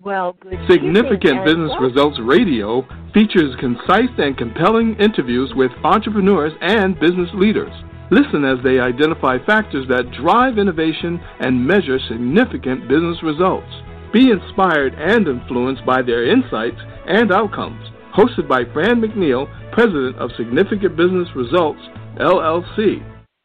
Well, good evening Significant and Business welcome. Results Radio features concise and compelling interviews with entrepreneurs and business leaders. Listen as they identify factors that drive innovation and measure significant business results. Be inspired and influenced by their insights and outcomes. Hosted by Fran McNeil, President of Significant Business Results, LLC.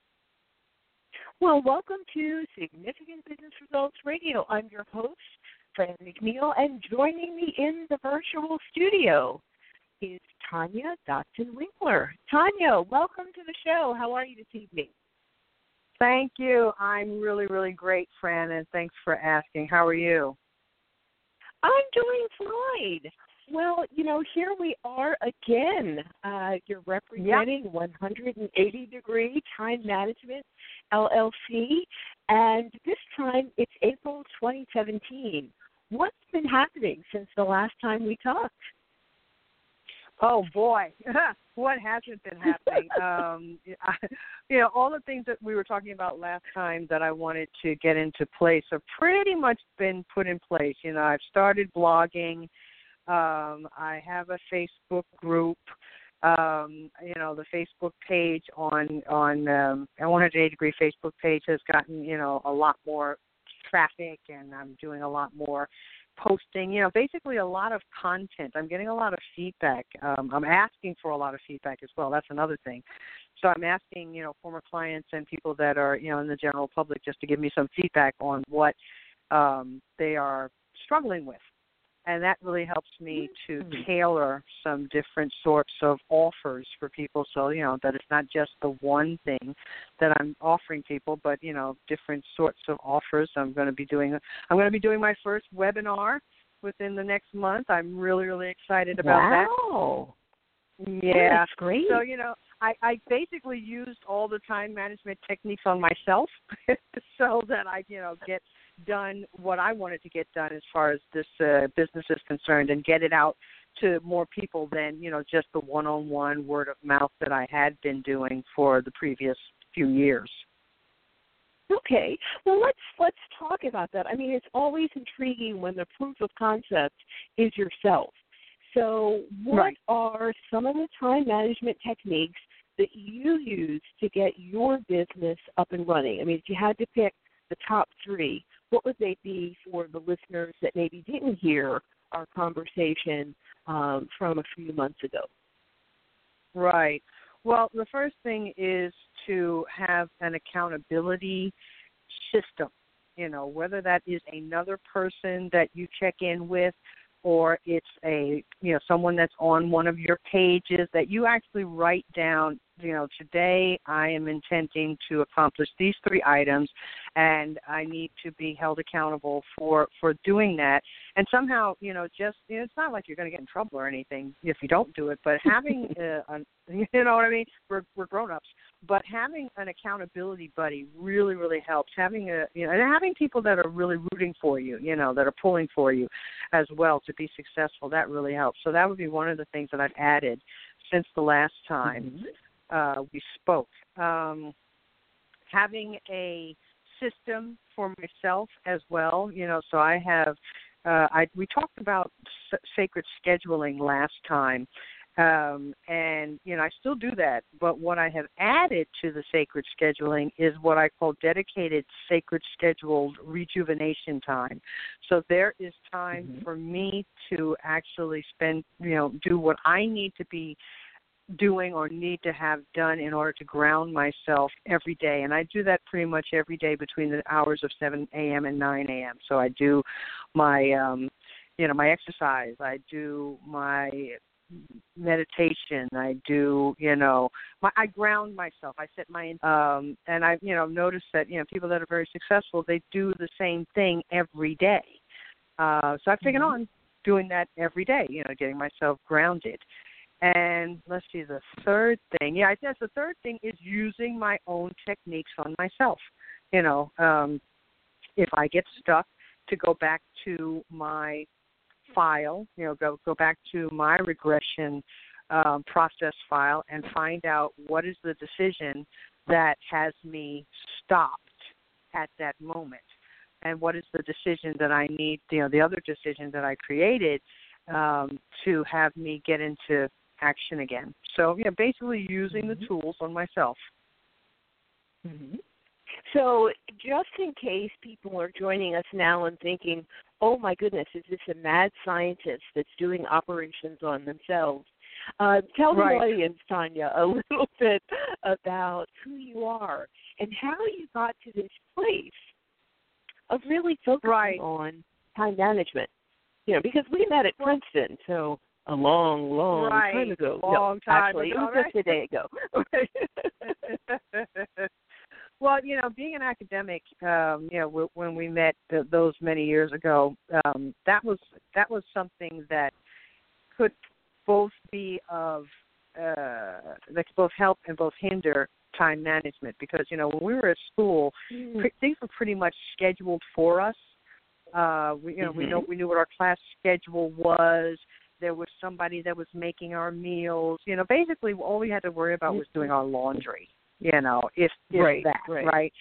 Well, welcome to Significant Business Results Radio. I'm your host, Fran McNeil, and joining me in the virtual studio is Tanya Dotson-Winkler. Tanya, welcome to the show. How are you this evening? Thank you. I'm really, really great, Fran, and thanks for asking. How are you? I'm doing fine. Well, here we are again. You're representing 180 Degree Time Management, LLC, and this time it's April 2017. What's been happening since the last time we talked? Oh, boy. What hasn't been happening? All the things that we were talking about last time that I wanted to get into place have pretty much been put in place. I've started blogging. I have a Facebook group. The Facebook page on 180 Degree Facebook page has gotten, a lot more traffic, and I'm doing a lot more posting, basically a lot of content. I'm getting a lot of feedback. I'm asking for a lot of feedback as well. That's another thing. So I'm asking, former clients and people that are, in the general public just to give me some feedback on what they are struggling with. And that really helps me to tailor some different sorts of offers for people, so that it's not just the one thing that I'm offering people, but different sorts of offers. I'm going to be doing my first webinar within the next month. I'm really, really excited about that. Wow. Yeah, that's great. So I basically used all the time management techniques on myself, so that I get done what I wanted to get done as far as this business is concerned, and get it out to more people than just the one-on-one word of mouth that I had been doing for the previous few years. Okay. Well, let's talk about that. I mean, it's always intriguing when the proof of concept is yourself. So what are some of the time management techniques that you use to get your business up and running? I mean, if you had to pick the top three, what would they be for the listeners that maybe didn't hear our conversation from a few months ago? Right. Well, the first thing is to have an accountability system, whether that is another person that you check in with, or it's someone that's on one of your pages that you actually write down, today I am intending to accomplish these 3 items, and I need to be held accountable for doing that. And somehow, it's not like you're going to get in trouble or anything if you don't do it, but having, you know what I mean? We're grown-ups. But having an accountability buddy really, really helps. Having and having people that are really rooting for you, that are pulling for you as well to be successful, that really helps. So that would be one of the things that I've added since the last time we spoke. Having a system for myself as well, so I have, we talked about sacred scheduling last time. And, I still do that, but what I have added to the sacred scheduling is what I call dedicated sacred scheduled rejuvenation time. So there is time for me to actually spend, do what I need to be doing or need to have done in order to ground myself every day. And I do that pretty much every day between the hours of 7 a.m. and 9 a.m. So I do my, my exercise. I do my meditation. I do, I ground myself. I set my, and I've, noticed that, people that are very successful, they do the same thing every day. So I've taken on doing that every day, getting myself grounded. And let's see, the third thing, I guess the third thing is using my own techniques on myself. If I get stuck, to go back to my file, go back to my regression process file and find out what is the decision that has me stopped at that moment. and what is the decision that I need, the other decision that I created to have me get into action again. So, basically using the tools on myself. Mm-hmm. So just in case people are joining us now and thinking, oh, my goodness, is this a mad scientist that's doing operations on themselves? Tell the audience, Tanya, a little bit about who you are and how you got to this place of really focusing on time management. Because we met at Princeton, so a long time ago. Long time actually, ago, it was just a day ago. Well, being an academic, when we met those many years ago, that was something that could both be of that could both help and both hinder time management, because when we were at school, things were pretty much scheduled for us. We knew what our class schedule was. There was somebody that was making our meals. Basically all we had to worry about was doing our laundry. If that, right?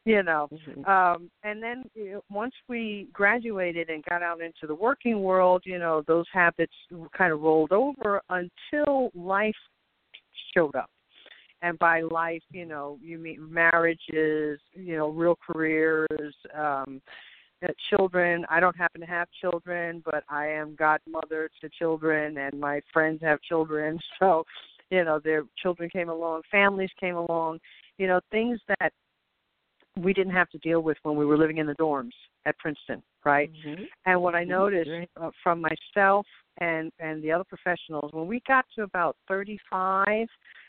And then once we graduated and got out into the working world, those habits kind of rolled over until life showed up. And by life, you mean marriages, real careers, children. I don't happen to have children, but I am godmother to children, and my friends have children. So, their children came along, families came along, things that we didn't have to deal with when we were living in the dorms at Princeton, right? Mm-hmm. And what I noticed from myself and the other professionals, when we got to about 35,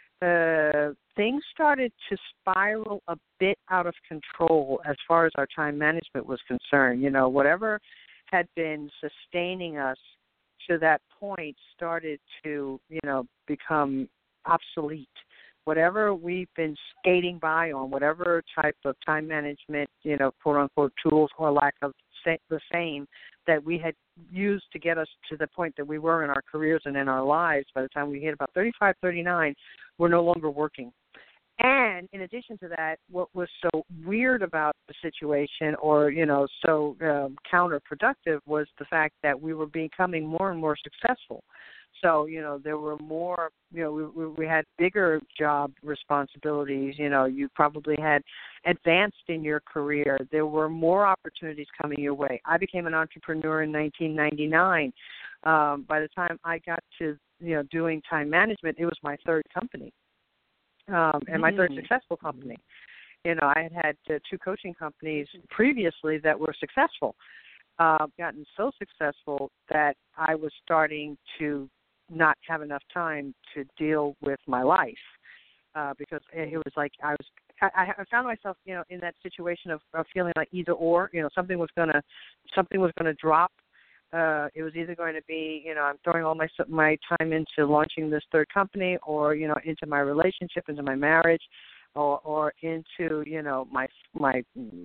things started to spiral a bit out of control as far as our time management was concerned. Whatever had been sustaining us to that point started to, become obsolete. Whatever we've been skating by on, whatever type of time management, quote unquote tools or lack of the same that we had used to get us to the point that we were in our careers and in our lives, by the time we hit about 35, 39, we're no longer working. And in addition to that, what was so weird about the situation, or, so counterproductive, was the fact that we were becoming more and more successful. So, there were more, we had bigger job responsibilities. You probably had advanced in your career. There were more opportunities coming your way. I became an entrepreneur in 1999. By the time I got to, doing time management, it was my third company. And my third successful company. I had two coaching companies previously that were successful, gotten so successful that I was starting to not have enough time to deal with my life, because it was like I found myself, in that situation of feeling like either or, something was gonna drop. It was either going to be, I'm throwing all my time into launching this third company, or, into my relationship, into my marriage, or into, my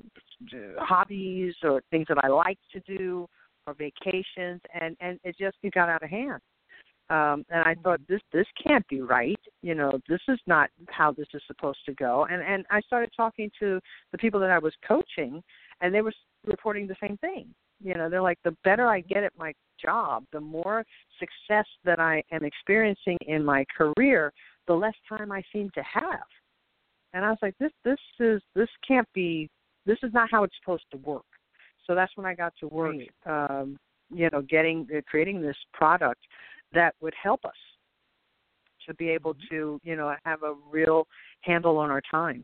hobbies or things that I like to do, or vacations, and it got out of hand. And I thought, this can't be right. This is not how this is supposed to go. And I started talking to the people that I was coaching, and they were reporting the same thing. They're like, the better I get at my job, the more success that I am experiencing in my career, the less time I seem to have. And I was like, this can't be, this is not how it's supposed to work. So that's when I got to work, creating this product that would help us to be able to, have a real handle on our time.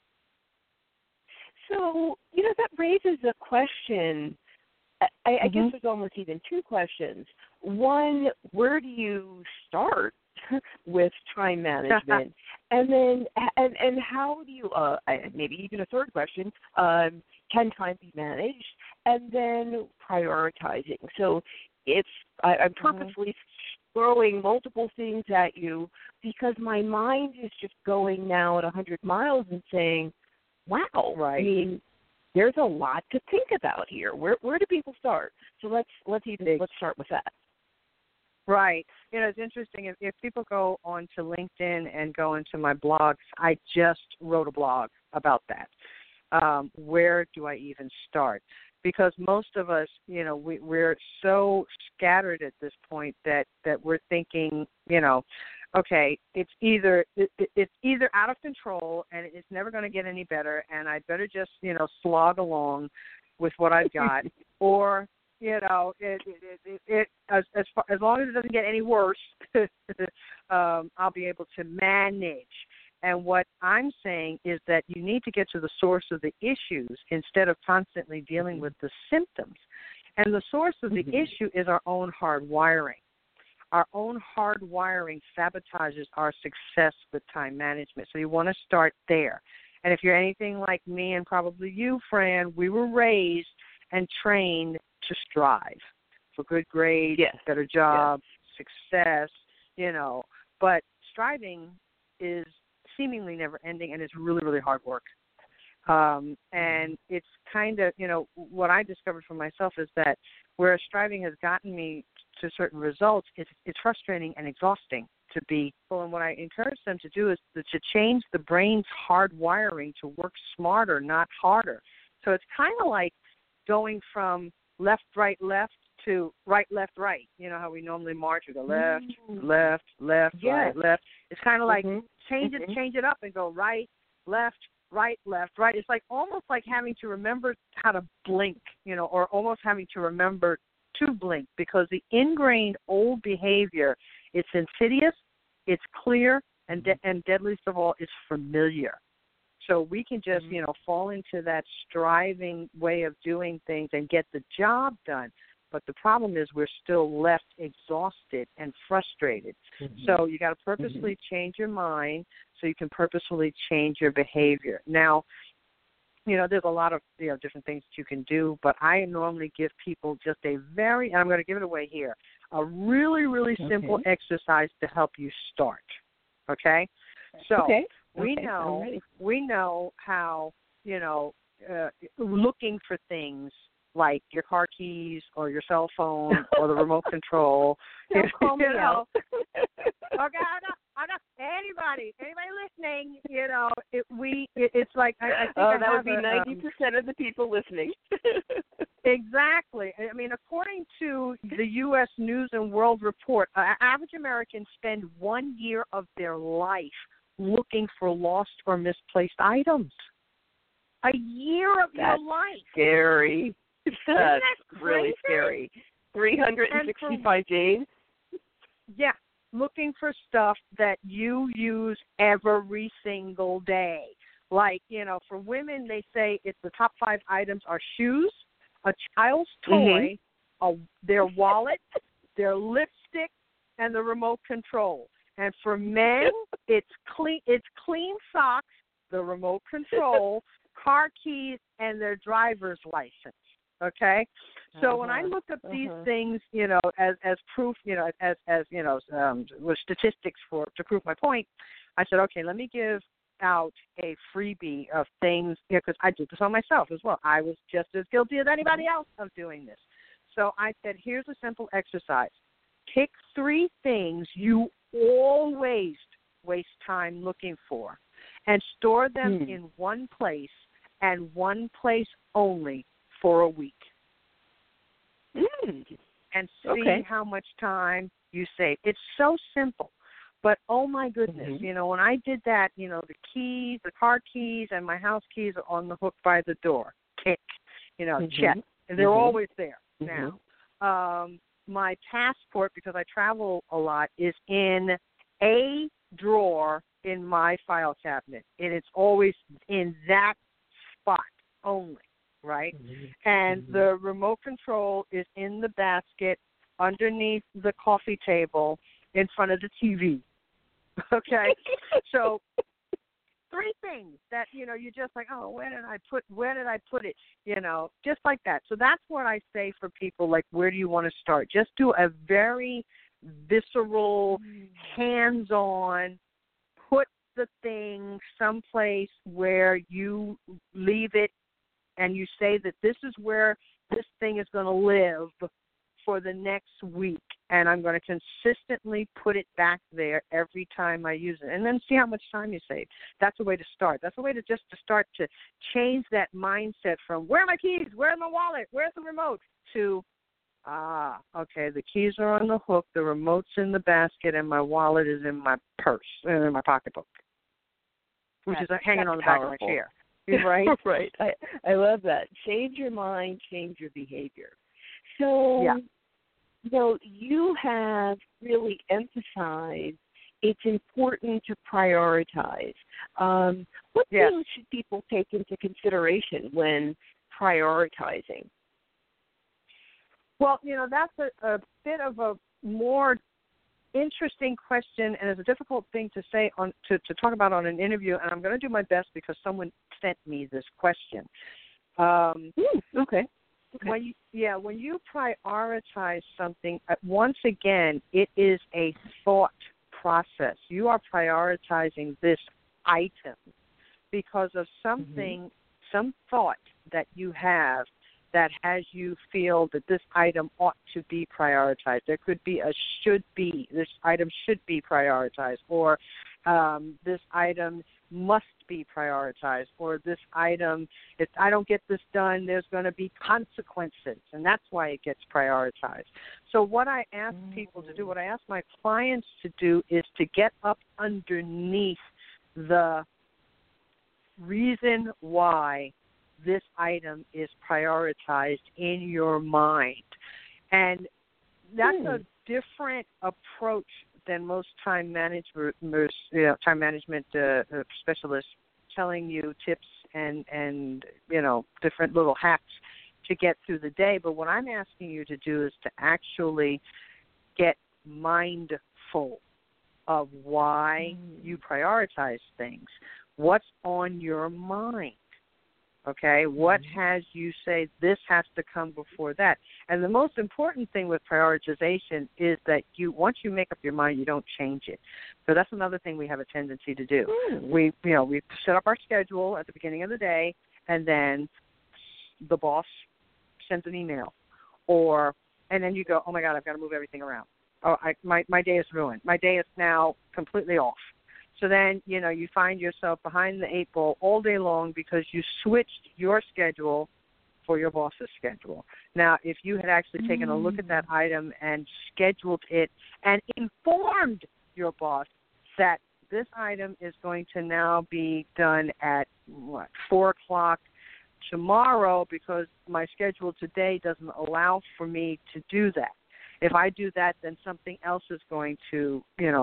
So, that raises a question. I guess there's almost even two questions. One, where do you start with time management? And then, and how do you, maybe even a third question, can time be managed? And then prioritizing. So I'm purposely throwing multiple things at you because my mind is just going now at 100 miles and saying, wow, I mean, there's a lot to think about here. Where do people start? So let's start with that. Right. It's interesting. If people go onto LinkedIn and go into my blogs, I just wrote a blog about that. Where do I even start? because most of us, we're so scattered at this point that we're thinking, okay, it's either out of control and it's never going to get any better, and I better just slog along with what I've got, or as long as it doesn't get any worse, I'll be able to manage. And what I'm saying is that you need to get to the source of the issues instead of constantly dealing with the symptoms. And the source of the issue is our own hard wiring. Our own hard wiring sabotages our success with time management. So you want to start there. And if you're anything like me and probably you, Fran, we were raised and trained to strive for good grades, better job, success, But striving is seemingly never ending, and it's really, really hard work. And it's kind of, what I discovered for myself is that where striving has gotten me to certain results, it's frustrating and exhausting to be. And what I encourage them to do is to change the brain's hard wiring to work smarter, not harder. So it's kind of like going from left, right, left to right, left, right. You know how we normally march? We go left, left, left, right, left. It's kind of like change it up and go right, left, right, left, right. It's like almost like having to remember how to blink, or almost having to remember to blink, because the ingrained old behavior, it's insidious, it's clear, and deadliest of all, it's familiar. So we can just, fall into that striving way of doing things and get the job done. But the problem is we're still left exhausted and frustrated. So you got to purposely change your mind so you can purposefully change your behavior. Now, there's a lot of different things that you can do, but I normally give people just and I'm going to give it away here, a really, really simple exercise to help you start. Okay? So we know how, looking for things like your car keys or your cell phone or the remote control. Call me out. Okay, I got anybody listening, it's like I think that would be 90% of the people listening. Exactly. I mean, according to the U.S. News and World Report, average Americans spend 1 year of their life looking for lost or misplaced items. A year of your life. Scary. That's really crazy? scary. 365 days? Yeah, looking for stuff that you use every single day. Like, for women, they say it's the top 5 items are shoes, a child's toy, their wallet, their lipstick, and the remote control. And for men, it's clean socks, the remote control, car keys, and their driver's license. Okay, so when I looked up these things, as proof, with statistics to prove my point, I said, okay, let me give out a freebie of things, because I did this on myself as well. I was just as guilty as anybody else of doing this. So I said, here's a simple exercise. Pick 3 things you always waste time looking for and store them in one place and one place only for a week. And see how much time you save. It's so simple. But, oh, my goodness, when I did that, the keys, the car keys, and my house keys are on the hook by the door. Tick, check. And they're always there now. My passport, because I travel a lot, is in a drawer in my file cabinet. And it's always in that spot only, right? And the remote control is in the basket underneath the coffee table in front of the TV. Okay, so 3 things that, you're just like, oh, where did I put it, just like that. So that's what I say for people, like, where do you want to start? Just do a very visceral, hands-on, put the thing someplace where you leave it and you say that this is where this thing is going to live for the next week. and I'm going to consistently put it back there every time I use it, and then see how much time you save. That's a way to start. That's a way to start to change that mindset from where are my keys, where's my wallet, where's the remote, to okay, the keys are on the hook, the remote's in the basket, and my wallet is in my purse, in my pocketbook, which is hanging on the back of my chair. Right, right. I love that. Change your mind, change your behavior. So, you have really emphasized it's important to prioritize. What things should people take into consideration when prioritizing? Well, that's a bit of a more interesting question, and it's a difficult thing to say to talk about on an interview, and I'm going to do my best because someone sent me this question. Okay. When you prioritize something, once again, it is a thought process. You are prioritizing this item because of something, some thought that you have that has you feel that this item ought to be prioritized. There could be a should be. This item should be prioritized, or this item must be prioritized, or this item, if I don't get this done, there's going to be consequences, and that's why it gets prioritized. So what I ask people to do, what I ask my clients to do, is to get up underneath the reason why this item is prioritized in your mind. And that's a different approach than most time management specialists telling you tips and different little hacks to get through the day. But what I'm asking you to do is to actually get mindful of why you prioritize things. What's on your mind? Okay, what has you say this has to come before that? And the most important thing with prioritization is that once you make up your mind, you don't change it. So that's another thing we have a tendency to do. We set up our schedule at the beginning of the day, and then the boss sends an email, and then you go, oh my God, I've got to move everything around. Oh, my day is ruined. My day is now completely off. So then, you find yourself behind the 8 ball all day long because you switched your schedule for your boss's schedule. Now, if you had actually taken a look at that item and scheduled it and informed your boss that this item is going to now be done at, 4 o'clock tomorrow because my schedule today doesn't allow for me to do that. If I do that, then something else is going to,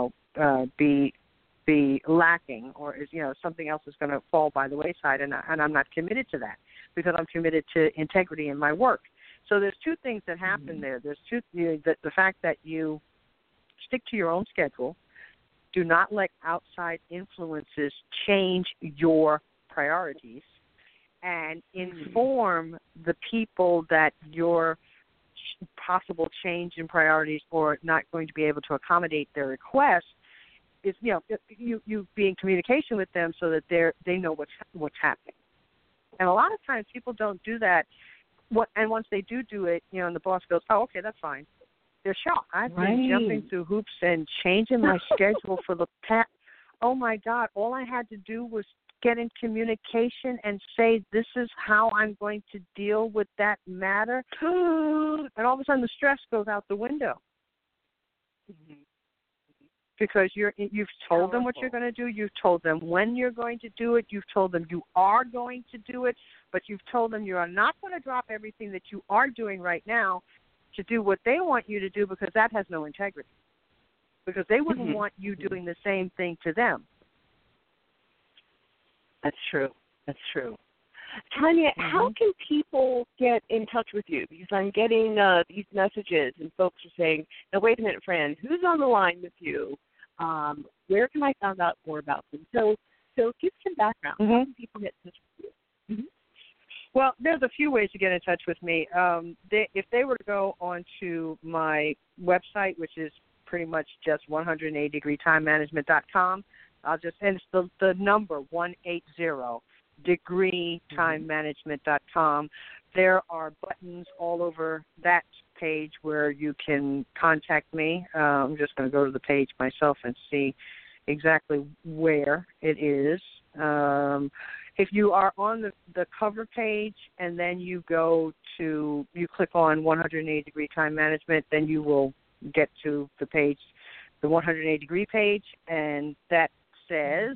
be lacking, or something else is going to fall by the wayside, and I'm not committed to that because I'm committed to integrity in my work. So there's two things that happen there. There's the fact that you stick to your own schedule, do not let outside influences change your priorities, and inform the people that your possible change in priorities or not going to be able to accommodate their requests is, you be in communication with them so that they know what's happening. And a lot of times people don't do that. And once they do it, and the boss goes, oh, okay, that's fine. They're shocked. I've been jumping through hoops and changing my schedule for the past. Oh my God! All I had to do was get in communication and say, this is how I'm going to deal with that matter. And all of a sudden, the stress goes out the window. Because you've told them what you're going to do. You've told them when you're going to do it. You've told them you are going to do it. But you've told them you are not going to drop everything that you are doing right now to do what they want you to do, because that has no integrity. Because they wouldn't want you doing the same thing to them. That's true. That's true. Tanya, how can people get in touch with you? Because I'm getting these messages, and folks are saying, now, wait a minute, friend, who's on the line with you? Where can I find out more about them? So give some background. How can people get in touch with you? Well, there's a few ways to get in touch with me. If they were to go onto my website, which is pretty much just 180degreeTimeManagement.com, and it's the number 180, degreeTimeManagement.com. There are buttons all over that page where you can contact me. I'm just going to go to the page myself and see exactly where it is. If you are on the cover page and then you click on 180-degree time management, then you will get to the page, the 180-degree page, and that says,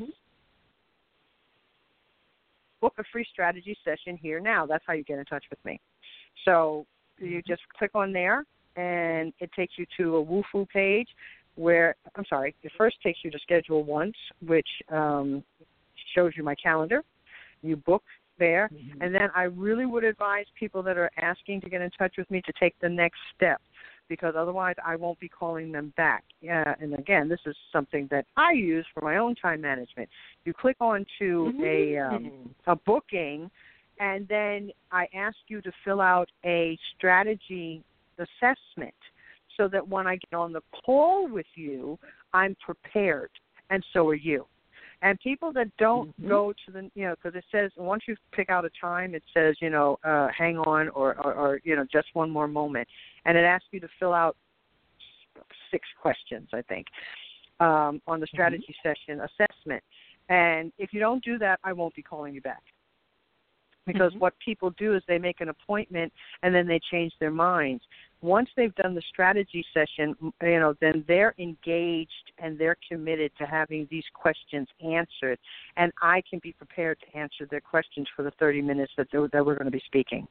book a free strategy session here now. That's how you get in touch with me. So you just click on there, and it takes you to a WooFoo page it first takes you to Schedule Once, which shows you my calendar. You book there, and then I really would advise people that are asking to get in touch with me to take the next step, because otherwise I won't be calling them back. And again, this is something that I use for my own time management. You click on to a booking, and then I ask you to fill out a strategy assessment so that when I get on the call with you, I'm prepared, and so are you. And people that don't go to the, because it says once you pick out a time, it says, hang on or just one more moment. And it asks you to fill out 6 questions, I think, on the strategy session assessment. And if you don't do that, I won't be calling you back. Because what people do is they make an appointment and then they change their minds. Once they've done the strategy session, then they're engaged and they're committed to having these questions answered, and I can be prepared to answer their questions for the 30 minutes that we're going to be speaking.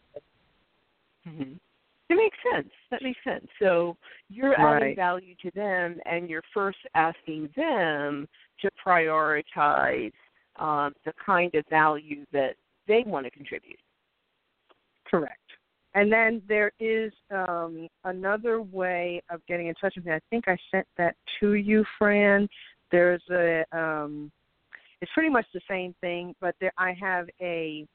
That makes sense. So you're adding value to them, and you're first asking them to prioritize the kind of value that they want to contribute. Correct. And then there is another way of getting in touch with me. I think I sent that to you, Fran. There's it's pretty much the same thing, but I have a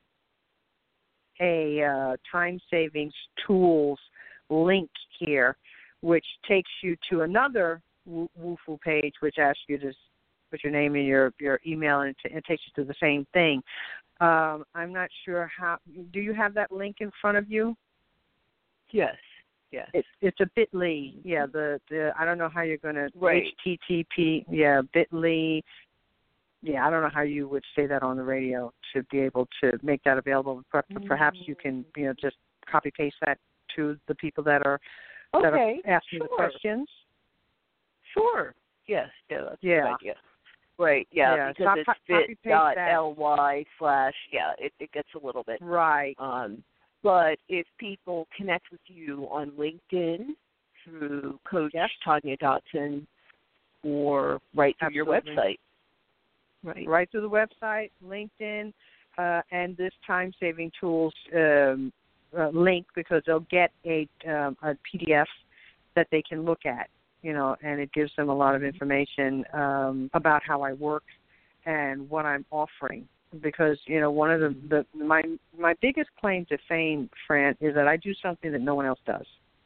time savings tools link here, which takes you to another WooFoo page, which asks you to put your name and your email, and it takes you to the same thing. I'm not sure how. Do you have that link in front of you? Yes. It's a bit.ly. Yeah. The I don't know how you're going to HTTP. Yeah. Bit.ly. Yeah. I don't know how you would say that on the radio to be able to make that available. Perhaps you can just copy paste that to the people that are asking the questions. Sure. Yes. Yeah. That's a good idea. Right, because it's bit.ly/ it gets a little bit. Right. But if people connect with you on LinkedIn through Coach Tanya Dotson or right through your website. Right through the website, LinkedIn, and this time-saving tools link, because they'll get a PDF that they can look at. And it gives them a lot of information about how I work and what I'm offering. Because, one of my biggest claim to fame, Fran, is that I do something that no one else does.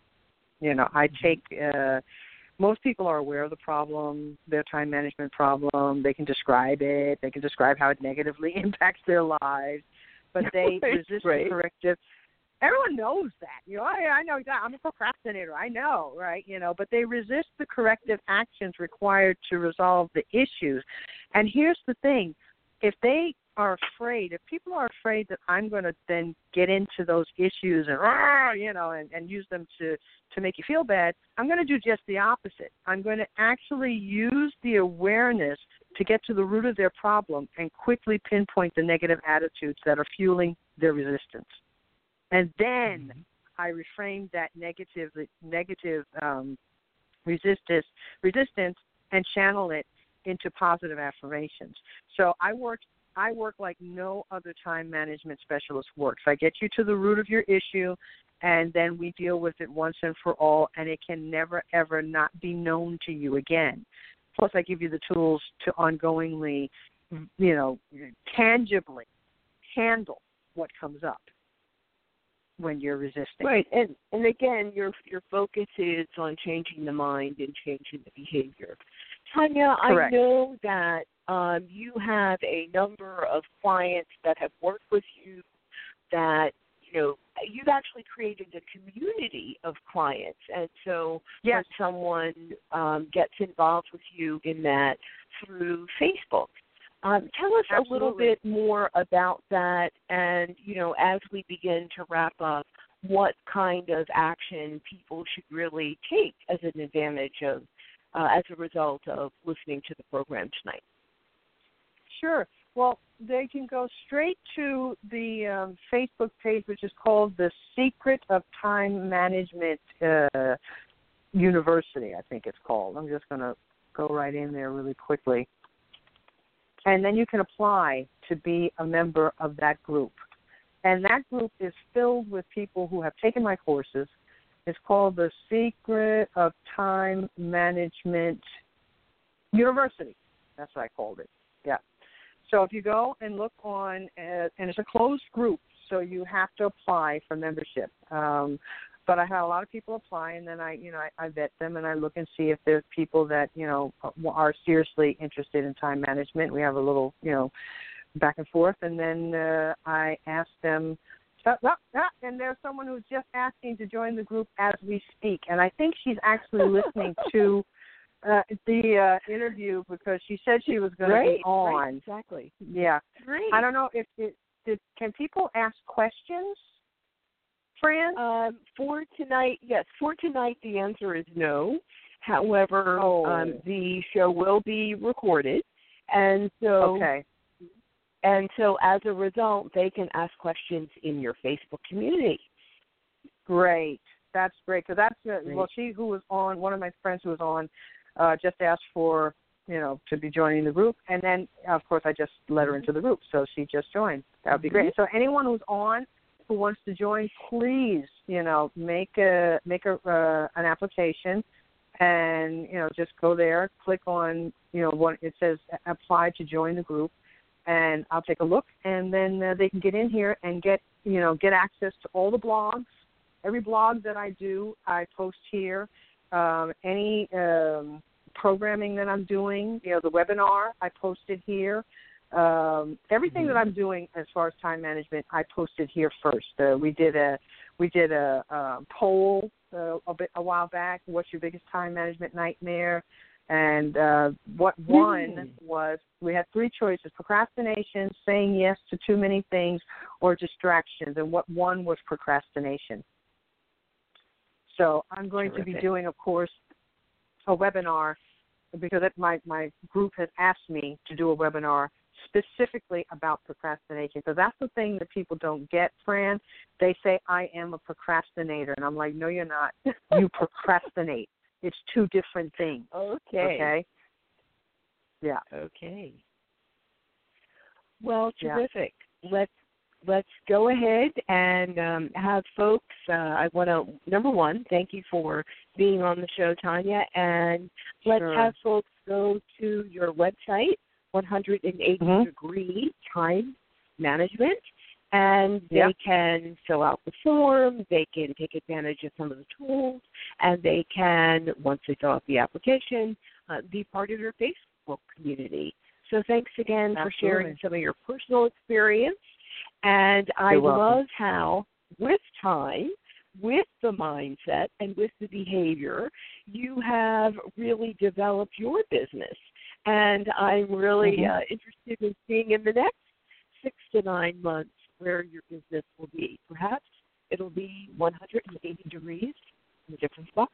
I take, most people are aware of the problem, their time management problem. They can describe it. They can describe how it negatively impacts their lives. But they resist the corrective. Everyone knows that. I know that. I'm a procrastinator. I know, right? But they resist the corrective actions required to resolve the issues. And here's the thing. If people are afraid that I'm going to then get into those issues and use them to make you feel bad, I'm going to do just the opposite. I'm going to actually use the awareness to get to the root of their problem and quickly pinpoint the negative attitudes that are fueling their resistance. And then I reframe that negative resistance and channel it into positive affirmations. So I work like no other time management specialist works. I get you to the root of your issue, and then we deal with it once and for all, and it can never, ever not be known to you again. Plus, I give you the tools to ongoingly, tangibly handle what comes up when you're resisting. Right, and again, your focus is on changing the mind and changing the behavior. Tanya, Correct. I know that you have a number of clients that have worked with you that you've actually created a community of clients. And so yes. when someone gets involved with you in that through Facebook, tell us Absolutely. a little bit more about that. And, as we begin to wrap up, what kind of action people should really take as an advantage of, as a result of listening to the program tonight. Sure. Well, they can go straight to the Facebook page, which is called The Secret of Time Management University, I think it's called. I'm just going to go right in there really quickly. And then you can apply to be a member of that group. And that group is filled with people who have taken my courses. It's called The Secret of Time Management University. That's what I called it. Yeah. So if you go and look on, and it's a closed group, so you have to apply for membership. But I had a lot of people apply, and then I vet them and I look and see if there's people that are seriously interested in time management. We have a little back and forth, and then I ask them. And there's someone who's just asking to join the group as we speak, and I think she's actually listening to the interview because she said she was going to be on. Right, exactly. Yeah. Great. I don't know if can people ask questions, Fran? For tonight, yes. For tonight, the answer is no. However, the show will be recorded, and so okay. And so, as a result, they can ask questions in your Facebook community. Great. That's great. Because she who was on, one of my friends who was on, just asked for, to be joining the group. And then, of course, I just let her into the group. So she just joined. That would be great. So anyone who's on who wants to join, please, make an application and, just go there, click on, what it says, apply to join the group. And I'll take a look, and then they can get in here and get access to all the blogs. Every blog that I do, I post here. Any programming that I'm doing, the webinar, I post it here. Everything that I'm doing as far as time management, I posted here first. We did a poll a while back. What's your biggest time management nightmare? And what won was we had three choices: procrastination, saying yes to too many things, or distractions. And what won was procrastination. So I'm going to be doing, of course, a webinar because my group has asked me to do a webinar specifically about procrastination, because that's the thing that people don't get, Fran. They say, I am a procrastinator. And I'm like, no, you're not. You procrastinate. It's two different things. Okay? Yeah. Okay. Well, terrific. Yeah. Let's go ahead and have folks. I want to, number one, thank you for being on the show, Tanya, and let's have folks go to your website, 180 Degree Time Management, and they can fill out the form, they can take advantage of some of the tools, and they can, once they fill out the application, be part of your Facebook community. So thanks again for sharing some of your personal experience. And I love how, with time, with the mindset, and with the behavior, you have really developed your business. And I'm really interested in seeing in the next 6 to 9 months where your business will be. Perhaps it'll be 180 degrees in a different spot.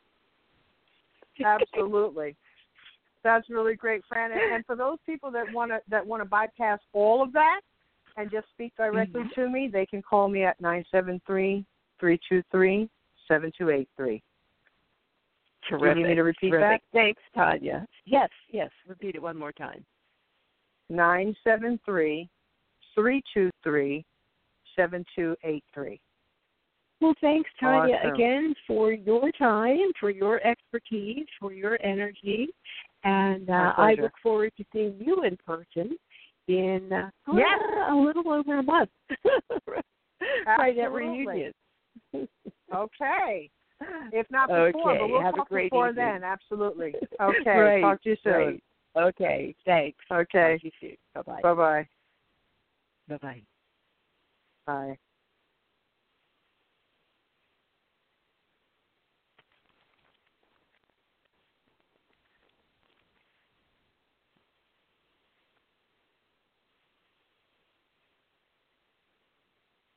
Absolutely. That's really great, Fran. And for those people that want to bypass all of that and just speak directly to me, they can call me at 973-323-7283. Terrific. Do you need me to repeat that? Thanks, Tanya. Yes. Repeat it one more time. 973-323-7283. Well, thanks, Tanya, again for your time, for your expertise, for your energy. And I look forward to seeing you in person in a little over a month. Right at Reunion. Okay. If not before, but we'll talk before then. Absolutely. Okay. Talk to you soon. Great. Okay. Thanks. Okay. Talk to you soon. Bye-bye. Bye-bye. Bye-bye. Bye.